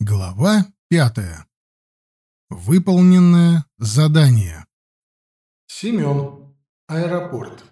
Глава 5. Выполненное задание. Семен. Аэропорт.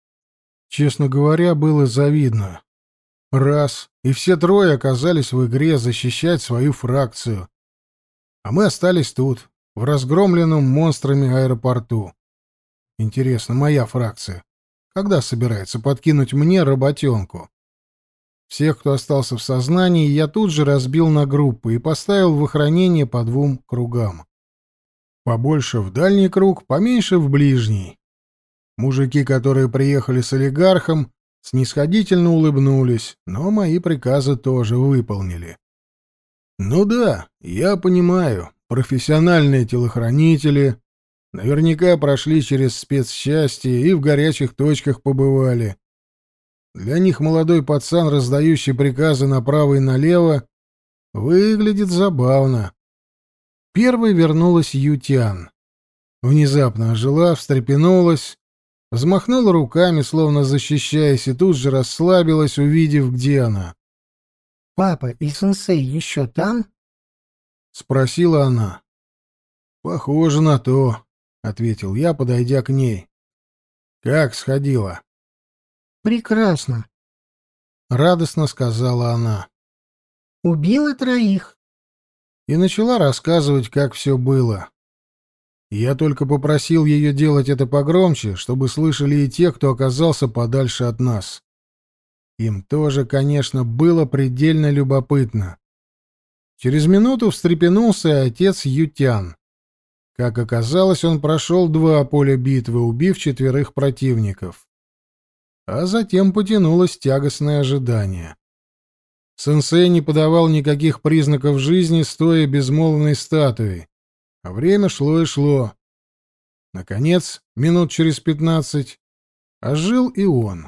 Честно говоря, было завидно. Раз, и все трое оказались в игре защищать свою фракцию. А мы остались тут, в разгромленном монстрами аэропорту. Интересно, моя фракция когда собирается подкинуть мне работенку? Всех, кто остался в сознании, я тут же разбил на группы и поставил в охранение по 2 кругам. Побольше в дальний круг, поменьше в ближний. Мужики, которые приехали с олигархом, снисходительно улыбнулись, но мои приказы тоже выполнили. Ну да, я понимаю, профессиональные телохранители наверняка прошли через спецчасти и в горячих точках побывали. Для них молодой пацан, раздающий приказы направо и налево, выглядит забавно. Первой вернулась Ютян. Внезапно ожила, встрепенулась, взмахнула руками, словно защищаясь, и тут же расслабилась, увидев, где она. «Папа и сенсей еще там?» — спросила она. «Похоже на то», — ответил я, подойдя к ней. «Как сходила?» «Прекрасно», — радостно сказала она. «Убила 3. И начала рассказывать, как все было. Я только попросил ее делать это погромче, чтобы слышали и те, кто оказался подальше от нас. Им тоже, конечно, было предельно любопытно. Через минуту встрепенулся и отец Ютян. Как оказалось, он прошел 2 поля битвы, убив 4 противников. А затем потянулось тягостное ожидание. Сенсей не подавал никаких признаков жизни, стоя безмолвной статуей. А время шло и шло. Наконец, минут через 15, ожил и он.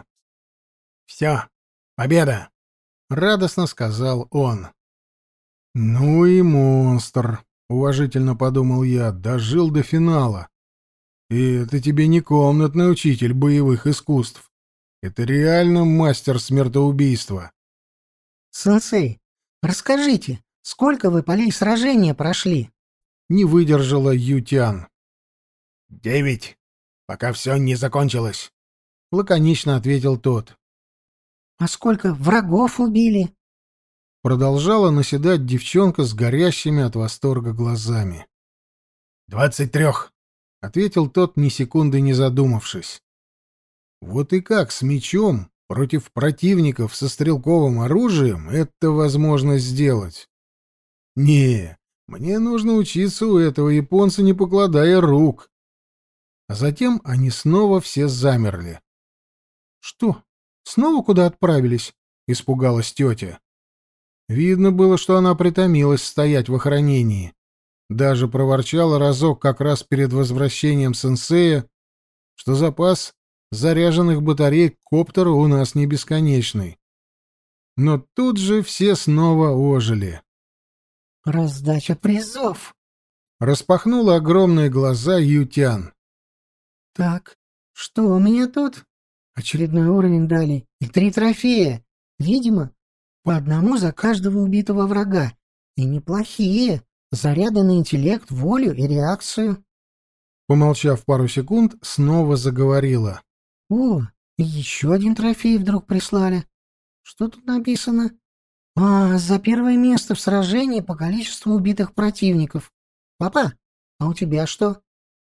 «Все, победа!» — радостно сказал он. «Ну и монстр!» — уважительно подумал я. «Дожил до финала. И это тебе не комнатный учитель боевых искусств. Это реально мастер смертоубийства». «Сенсей, расскажите, сколько вы полей сражения прошли?» Не выдержала Ютян. 9, пока все не закончилось. Лаконично ответил тот. «А сколько врагов убили?» Продолжала наседать девчонка с горящими от восторга глазами. 23, ответил тот, ни секунды не задумавшись. Вот и как с мечом против противников со стрелковым оружием это возможно сделать? Не, мне нужно учиться у этого японца, не покладая рук. А затем они снова все замерли. «Что, снова куда отправились?» — испугалась тетя. Видно было, что она притомилась стоять в охранении. Даже проворчала разок как раз перед возвращением сенсея, что запас заряженных батарей к коптеру у нас не бесконечный. Но тут же все снова ожили. «Раздача призов!» — распахнула огромные глаза Ютян. «Так, что у меня тут? Очередной уровень дали и 3 трофея. Видимо, по 1 за каждого убитого врага. И неплохие. Заряды на интеллект, волю и реакцию». Помолчав пару секунд, снова заговорила. «О, и еще 1 трофей вдруг прислали. Что тут написано? За 1 место в сражении по количеству убитых противников. Папа, а у тебя что?»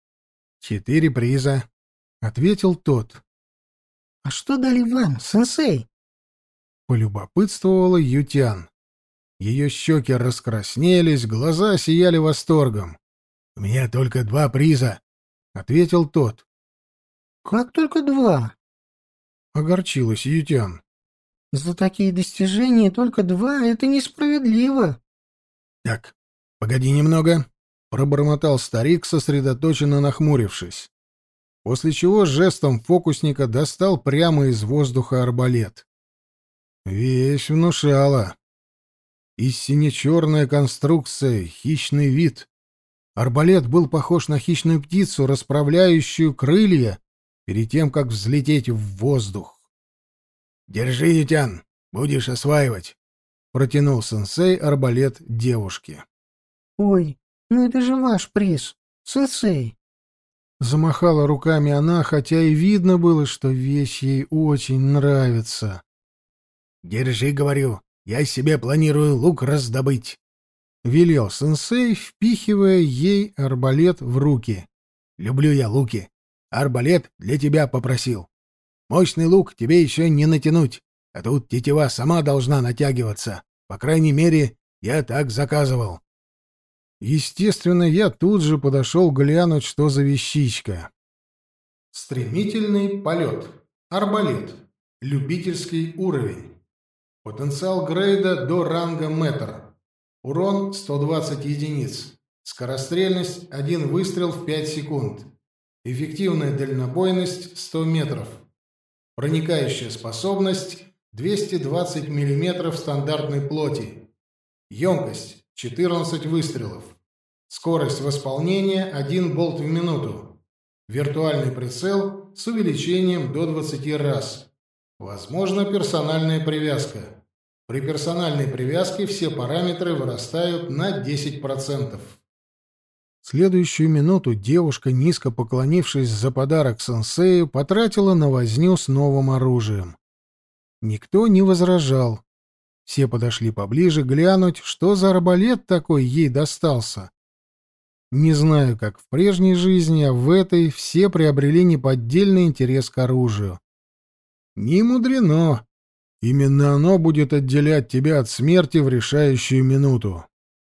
4 приза, — ответил тот. «А что дали вам, сенсей?» Полюбопытствовала Ютян. Ее щеки раскраснелись, глаза сияли восторгом. у меня только 2 приза. — ответил тот. «Как только 2? Огорчилась Ютян. За такие достижения только 2 — это несправедливо». «Так, погоди немного», — пробормотал старик, сосредоточенно нахмурившись. После чего жестом фокусника достал прямо из воздуха арбалет. Вещь внушала. Истинно черная конструкция, хищный вид. Арбалет был похож на хищную птицу, расправляющую крылья перед тем, как взлететь в воздух. Держи, Ютян, будешь осваивать. протянул сенсей арбалет девушке. «Ой, ну это же ваш приз, сенсей!» Замахала руками она, хотя и видно было, что вещь ей очень нравится. «Держи, говорю, я себе планирую лук раздобыть», — велел сенсей, впихивая ей арбалет в руки. «Люблю я луки. Арбалет для тебя попросил. Мощный лук тебе еще не натянуть, а тут тетива сама должна натягиваться. По крайней мере, я так заказывал». Естественно, я тут же подошел глянуть, что за вещичка. Стремительный полет. Арбалет. Любительский уровень. Потенциал грейда до ранга мэтр. Урон 120 единиц. Скорострельность 1 выстрел в 5 секунд. Эффективная дальнобойность 100 метров. Проникающая способность 220 мм стандартной плоти. Емкость 14 выстрелов. Скорость восполнения 1 болт в минуту. Виртуальный прицел с увеличением до 20 раз. Возможна персональная привязка. При персональной привязке все параметры вырастают на 10%. В следующую минуту девушка, низко поклонившись за подарок сенсею, потратила на возню с новым оружием. Никто не возражал. Все подошли поближе глянуть, что за арбалет такой ей достался. Не знаю, как в прежней жизни, а в этой все приобрели неподдельный интерес к оружию. Не мудрено. Именно оно будет отделять тебя от смерти в решающую минуту.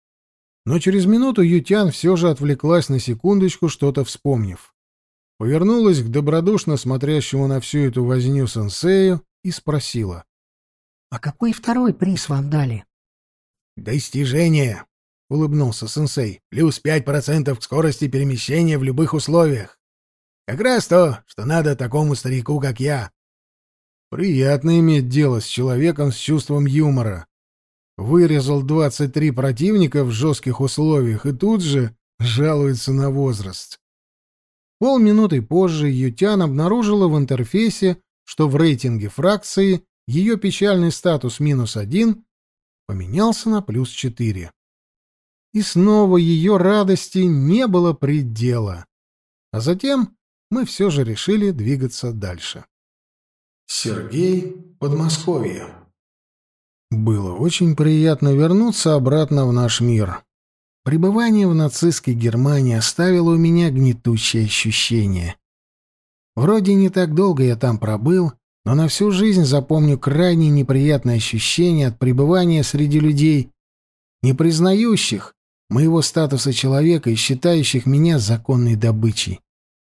Но через минуту Ютян все же отвлеклась на секундочку, что-то вспомнив. Повернулась к добродушно смотрящему на всю эту возню сенсею и спросила. «А какой второй приз вам дали?» «Достижение», — улыбнулся сенсей. «Плюс 5% к скорости перемещения в любых условиях. Как раз то, что надо такому старику, как я». Приятно иметь дело с человеком с чувством юмора. Вырезал 23 противника в жестких условиях и тут же жалуется на возраст. Полминуты позже Ютян обнаружила в интерфейсе, что в рейтинге фракции ее печальный статус -1 поменялся на +4. И снова ее радости не было предела. А затем мы все же решили двигаться дальше. Сергей, Подмосковье. Было очень приятно вернуться обратно в наш мир. Пребывание в нацистской Германии оставило у меня гнетущее ощущение. Вроде не так долго я там пробыл, но на всю жизнь запомню крайне неприятное ощущение от пребывания среди людей, не признающих моего статуса человека и считающих меня законной добычей.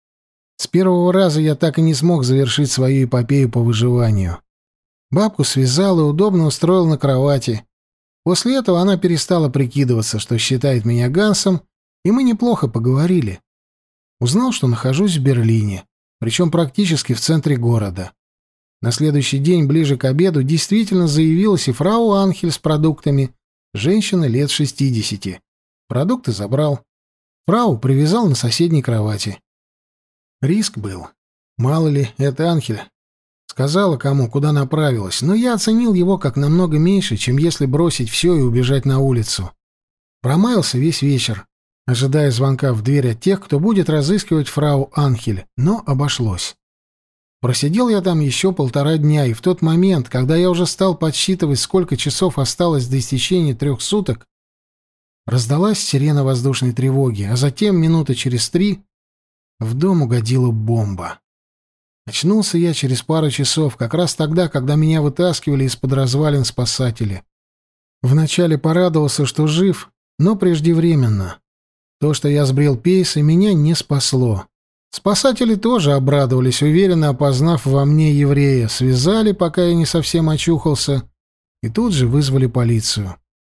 С первого раза я так и не смог завершить свою эпопею по выживанию. Бабку связал и удобно устроил на кровати. После этого она перестала прикидываться, что считает меня Гансом, и мы неплохо поговорили. Узнал, что нахожусь в Берлине, причем практически в центре города. На следующий день, ближе к обеду, действительно заявилась и фрау Анхель с продуктами, женщина лет 60. Продукты забрал. Фрау привязал на соседней кровати. Риск был. Мало ли, это Анхель сказала кому, куда направилась, но я оценил его как намного меньше, чем если бросить все и убежать на улицу. Промаялся весь вечер, ожидая звонка в дверь от тех, кто будет разыскивать фрау Анхель, но обошлось. Просидел я там еще 1,5 дня, и в тот момент, когда я уже стал подсчитывать, сколько часов осталось до истечения 3 суток, раздалась сирена воздушной тревоги, а затем, минуты через 3, в дом угодила бомба. Очнулся я через пару часов, как раз тогда, когда меня вытаскивали из-под развалин спасатели. Вначале порадовался, что жив, но преждевременно. То, что я сбрил пейсы, меня не спасло. Спасатели тоже обрадовались, уверенно опознав во мне еврея, связали, пока я не совсем очухался, и тут же вызвали полицию.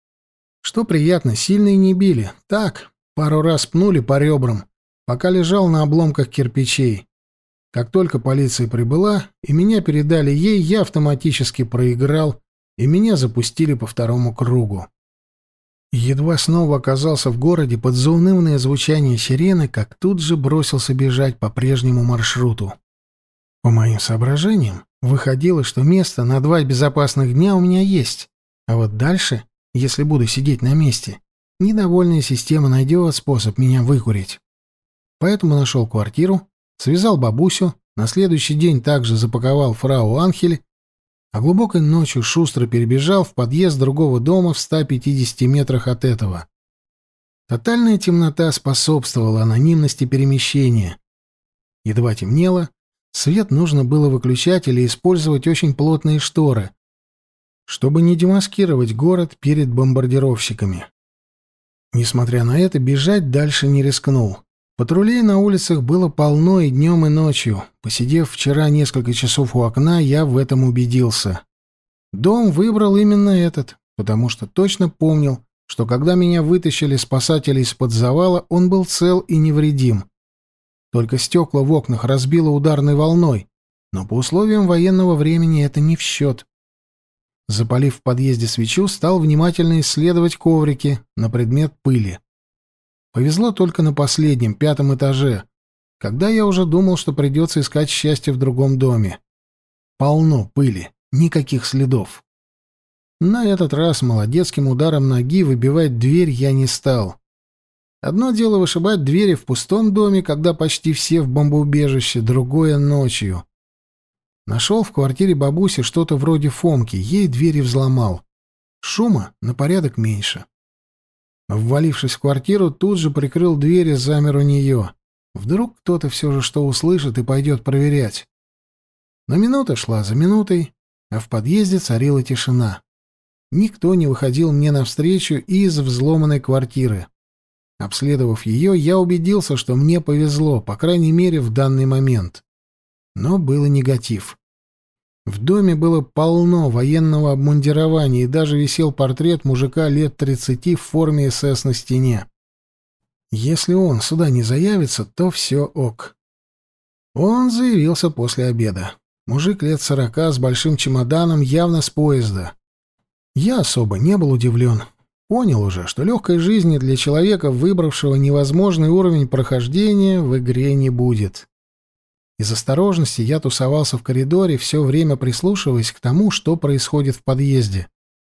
Что приятно, сильно и не били. Так, пару раз пнули по ребрам, пока лежал на обломках кирпичей. Как только полиция прибыла и меня передали ей, я автоматически проиграл, и меня запустили по 2-му кругу. Едва снова оказался в городе под заунывное звучание сирены, как тут же бросился бежать по прежнему маршруту. По моим соображениям, выходило, что место на 2 безопасных дня у меня есть, А вот дальше, если буду сидеть на месте, недовольная система найдет способ меня выкурить. Поэтому нашел квартиру, связал бабусю, на следующий день также запаковал фрау Анхель, а глубокой ночью шустро перебежал в подъезд другого дома в 150 метрах от этого. Тотальная темнота способствовала анонимности перемещения. Едва темнело, свет нужно было выключать или использовать очень плотные шторы, чтобы не демаскировать город перед бомбардировщиками. Несмотря на это, бежать дальше не рискнул. Патрулей на улицах было полно и днем, и ночью. Посидев вчера несколько часов у окна, я в этом убедился. Дом выбрал именно этот, потому что точно помнил, что когда меня вытащили спасатели из-под завала, он был цел и невредим. Только стекла в окнах разбило ударной волной, но по условиям военного времени это не в счет. Запалив в подъезде свечу, стал внимательно исследовать коврики на предмет пыли. Повезло только на последнем, 5-м этаже, когда я уже думал, что придется искать счастье в другом доме. Полно пыли, никаких следов. На этот раз молодецким ударом ноги выбивать дверь я не стал. Одно дело вышибать двери в пустом доме, когда почти все в бомбоубежище, другое — ночью. Нашел в квартире бабуси что-то вроде Фомки, ей двери взломал. Шума на порядок меньше. Ввалившись в квартиру, тут же прикрыл дверь и замер у нее. Вдруг кто-то все же что услышит и пойдет проверять. Но минута шла за минутой, а в подъезде царила тишина. Никто не выходил мне навстречу из взломанной квартиры. Обследовав ее, я убедился, что мне повезло, по крайней мере, в данный момент. Но был и негатив. В доме было полно военного обмундирования, и даже висел портрет мужика лет 30 в форме СС на стене. Если он сюда не заявится, то все ок. Он заявился после обеда. Мужик лет 40 с большим чемоданом, явно с поезда. Я особо не был удивлен. Понял уже, что легкой жизни для человека, выбравшего невозможный уровень прохождения, в игре не будет. Из осторожности я тусовался в коридоре, все время прислушиваясь к тому, что происходит в подъезде.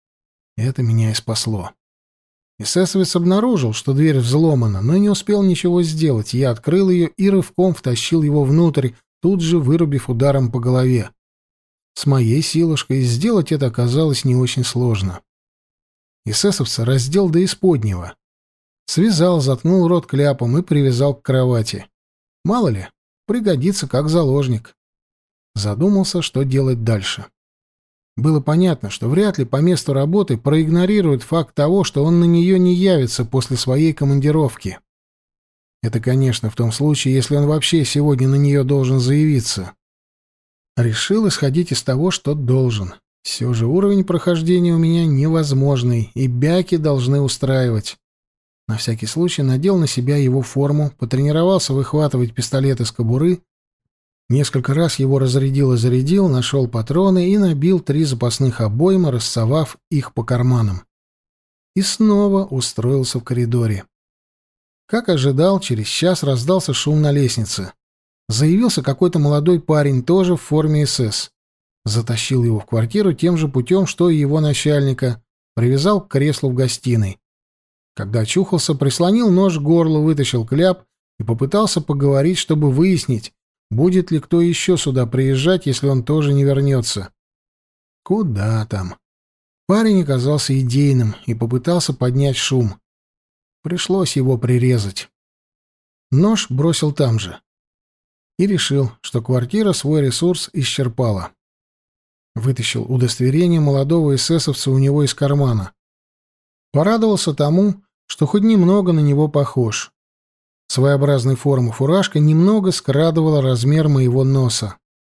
Это меня и спасло. Эсэсовец обнаружил, что дверь взломана, но не успел ничего сделать. Я открыл ее и рывком втащил его внутрь, тут же вырубив ударом по голове. С моей силушкой сделать это оказалось не очень сложно. Эсэсовца раздел до исподнего. Связал, заткнул рот кляпом и привязал к кровати. Мало ли, пригодится как заложник. Задумался, что делать дальше. Было понятно, что вряд ли по месту работы проигнорирует факт того, что он на нее не явится после своей командировки. Это, конечно, в том случае, если он вообще сегодня на нее должен заявиться. Решил исходить из того, что должен. Все же уровень прохождения у меня невозможный, и бяки должны устраивать. На всякий случай надел на себя его форму, потренировался выхватывать пистолет из кобуры, несколько раз его разрядил и зарядил, нашел патроны и набил 3 запасных обойма, рассовав их по карманам. И снова устроился в коридоре. Как ожидал, через час раздался шум на лестнице. Заявился какой-то молодой парень, тоже в форме СС. Затащил его в квартиру тем же путем, что и его начальника, привязал к креслу в гостиной. Когда очухался, прислонил нож к горлу, вытащил кляп и попытался поговорить, чтобы выяснить, будет ли кто еще сюда приезжать, если он тоже не вернется. Куда там? Парень оказался идейным и попытался поднять шум. Пришлось его прирезать. Нож бросил там же. И решил, что квартира свой ресурс исчерпала. Вытащил удостоверение молодого эсэсовца у него из кармана. Порадовался тому, что хоть немного на него похож. Своеобразной формы фуражка немного скрадывала размер моего носа.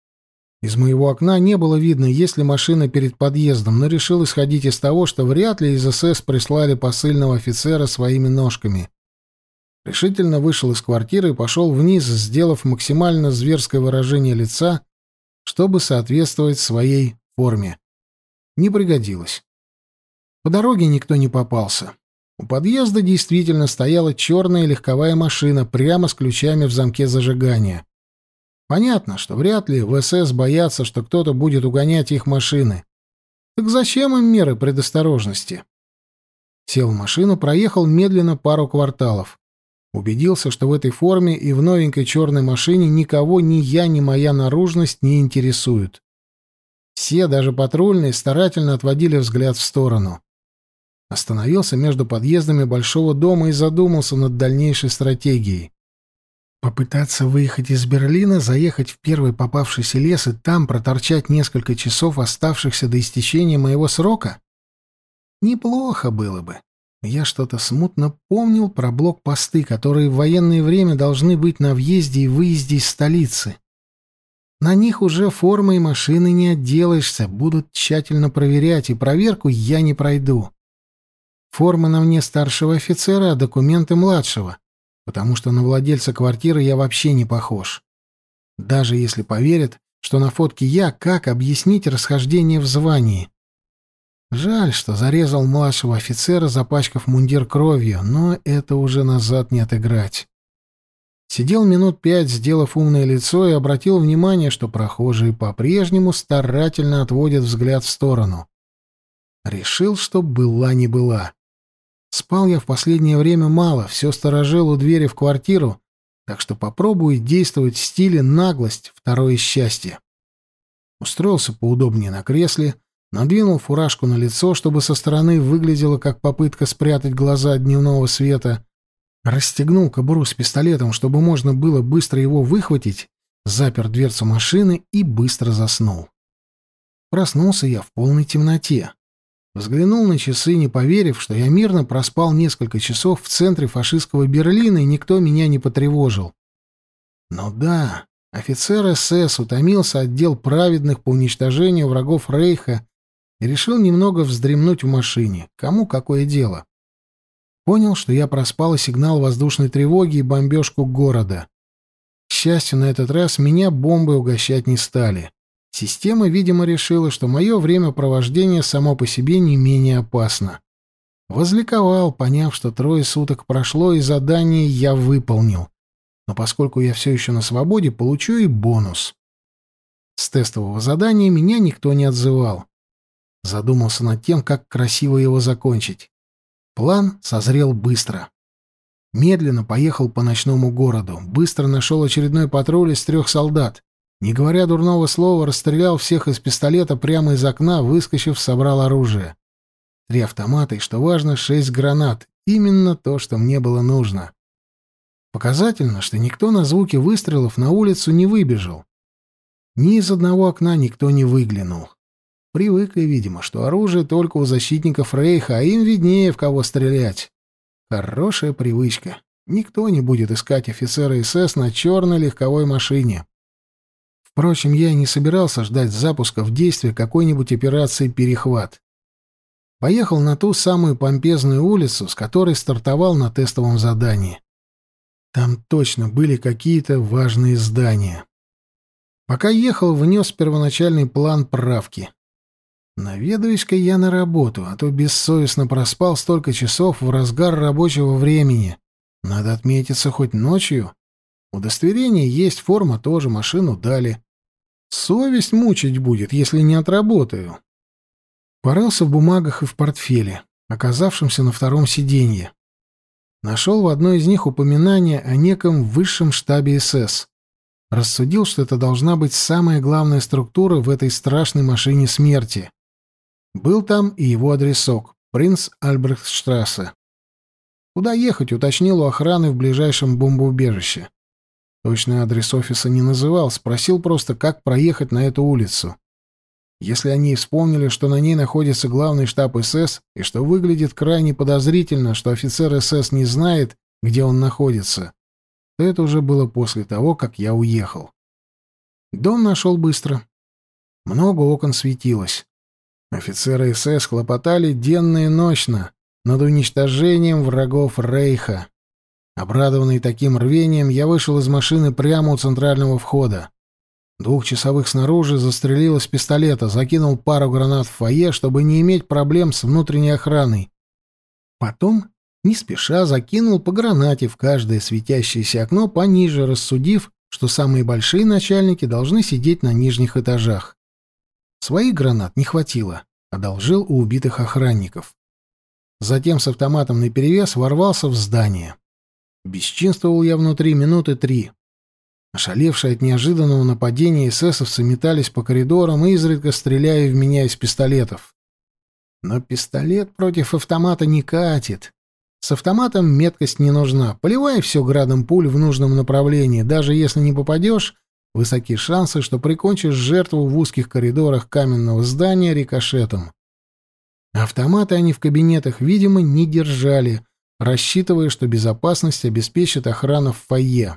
Из моего окна не было видно, есть ли машина перед подъездом, но решил исходить из того, что вряд ли из СС прислали посыльного офицера своими ножками. Решительно вышел из квартиры и пошел вниз, сделав максимально зверское выражение лица, чтобы соответствовать своей форме. Не пригодилось. По дороге никто не попался. У подъезда действительно стояла черная легковая машина прямо с ключами в замке зажигания. Понятно, что вряд ли в СС боятся, что кто-то будет угонять их машины. Так зачем им меры предосторожности? Сел в машину, проехал медленно пару кварталов. Убедился, что в этой форме и в новенькой черной машине никого ни я, ни моя наружность не интересуют. Все, даже патрульные, старательно отводили взгляд в сторону. Остановился между подъездами большого дома и задумался над дальнейшей стратегией. Попытаться выехать из Берлина, заехать в первый попавшийся лес и там проторчать несколько часов, оставшихся до истечения моего срока? Неплохо было бы. Я что-то смутно помнил про блокпосты, которые в военное время должны быть на въезде и выезде из столицы. На них уже формой машины не отделаешься, будут тщательно проверять, и проверку я не пройду. Форма на мне старшего офицера, а документы младшего, потому что на владельца квартиры я вообще не похож. Даже если поверят, что на фотке я, как объяснить расхождение в звании? Жаль, что зарезал младшего офицера, запачкав мундир кровью, но это уже назад не отыграть. Сидел минут 5, сделав умное лицо, и обратил внимание, что прохожие по-прежнему старательно отводят взгляд в сторону. Решил, что была не была. Спал я в последнее время мало, все сторожил у двери в квартиру, так что попробую действовать в стиле наглость, второе счастье. Устроился поудобнее на кресле, надвинул фуражку на лицо, чтобы со стороны выглядело как попытка спрятать глаза от дневного света, расстегнул кобуру с пистолетом, чтобы можно было быстро его выхватить, запер дверцу машины и быстро заснул. Проснулся я в полной темноте. Взглянул на часы, не поверив, что я мирно проспал несколько часов в центре фашистского Берлина, и никто меня не потревожил. Но да, офицер СС утомился от дел праведных по уничтожению врагов Рейха и решил немного вздремнуть в машине. Кому какое дело? Понял, что я проспал и сигнал воздушной тревоги и бомбежку города. К счастью, на этот раз меня бомбой угощать не стали. Система, видимо, решила, что мое времяпровождение само по себе не менее опасно. Возликовал, поняв, что 3 суток прошло, и задание я выполнил. Но поскольку я все еще на свободе, получу и бонус. С тестового задания меня никто не отзывал. Задумался над тем, как красиво его закончить. План созрел быстро. Медленно поехал по ночному городу. Быстро нашел очередной патруль из 3 солдат. Не говоря дурного слова, расстрелял всех из пистолета прямо из окна, выскочив, собрал оружие. 3 автомата и, что важно, 6 гранат. Именно то, что мне было нужно. Показательно, что никто на звуки выстрелов на улицу не выбежал. Ни из одного окна никто не выглянул. Привыкли, видимо, что оружие только у защитников Рейха, а им виднее, в кого стрелять. Хорошая привычка. Никто не будет искать офицера СС на черной легковой машине. Впрочем, я и не собирался ждать запуска в действие какой-нибудь операции «Перехват». Поехал на ту самую помпезную улицу, с которой стартовал на тестовом задании. Там точно были какие-то важные здания. Пока ехал, внес первоначальный план правки. Наведаюсь-ка я на работу, а то бессовестно проспал столько часов в разгар рабочего времени. Надо отметиться хоть ночью. Удостоверение есть, форма тоже, машину дали. Совесть мучить будет, если не отработаю. Порылся в бумагах и в портфеле, оказавшемся на 2-м сиденье. Нашел в одной из них упоминание о неком высшем штабе СС. Рассудил, что это должна быть самая главная структура в этой страшной машине смерти. Был там и его адресок — Принц Альбрехтштрассе. Куда ехать, уточнил у охраны в ближайшем бомбоубежище. Точный адрес офиса не называл, спросил просто, как проехать на эту улицу. Если они вспомнили, что на ней находится главный штаб СС, и что выглядит крайне подозрительно, что офицер СС не знает, где он находится, то это уже было после того, как я уехал. Дом нашел быстро. Много окон светилось. Офицеры СС хлопотали денно и ночно над уничтожением врагов Рейха. Обрадованный таким рвением, я вышел из машины прямо у центрального входа. 2-часовых снаружи застрелил из пистолета, закинул пару гранат в фойе, чтобы не иметь проблем с внутренней охраной. Потом, не спеша, закинул по гранате в каждое светящееся окно пониже, рассудив, что самые большие начальники должны сидеть на нижних этажах. Своих гранат не хватило. одолжил у убитых охранников. Затем с автоматом наперевес ворвался в здание. Бесчинствовал я внутри минуты 3. Ошалевшие от неожиданного нападения эсэсовцы метались по коридорам, изредка стреляя в меня из пистолетов. Но пистолет против автомата не катит. С автоматом меткость не нужна. Поливай все градом пуль в нужном направлении. Даже если не попадешь, высоки шансы, что прикончишь жертву в узких коридорах каменного здания рикошетом. Автоматы они в кабинетах, видимо, не держали, рассчитывая, что безопасность обеспечит охрана в фойе.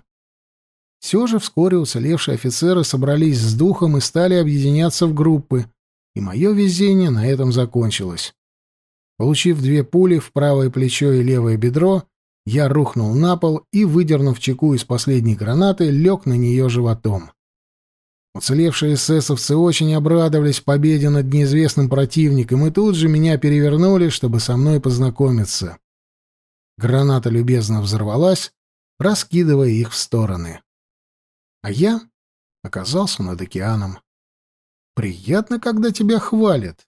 Все же вскоре уцелевшие офицеры собрались с духом и стали объединяться в группы, и мое везение на этом закончилось. Получив 2 пули в правое плечо и левое бедро, я рухнул на пол и, выдернув чеку из последней гранаты, лег на нее животом. Уцелевшие эсэсовцы очень обрадовались победе над неизвестным противником и тут же меня перевернули, чтобы со мной познакомиться. Граната любезно взорвалась, раскидывая их в стороны. А я оказался над океаном. Приятно, когда тебя хвалят.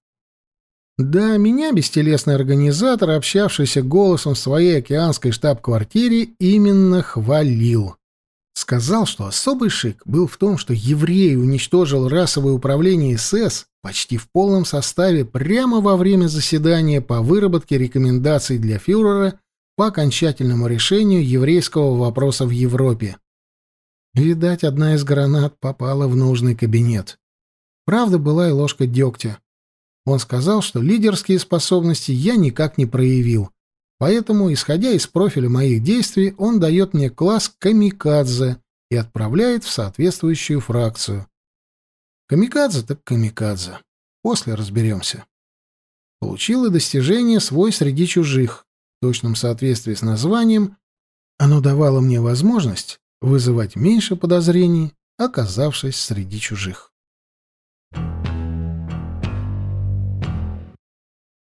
Да, меня бестелесный организатор, общавшийся голосом в своей океанской штаб-квартире, именно хвалил. Сказал, что особый шик был в том, что еврей уничтожил расовое управление СС почти в полном составе прямо во время заседания по выработке рекомендаций для фюрера по окончательному решению еврейского вопроса в Европе. Видать, одна из гранат попала в нужный кабинет. Правда, была и ложка дегтя. Он сказал, что лидерские способности я никак не проявил, поэтому, исходя из профиля моих действий, он дает мне класс «Камикадзе» и отправляет в соответствующую фракцию. Камикадзе так камикадзе. После разберемся. Получил и достижение «Свой среди чужих». В точном соответствии с названием оно давало мне возможность вызывать меньше подозрений, оказавшись среди чужих.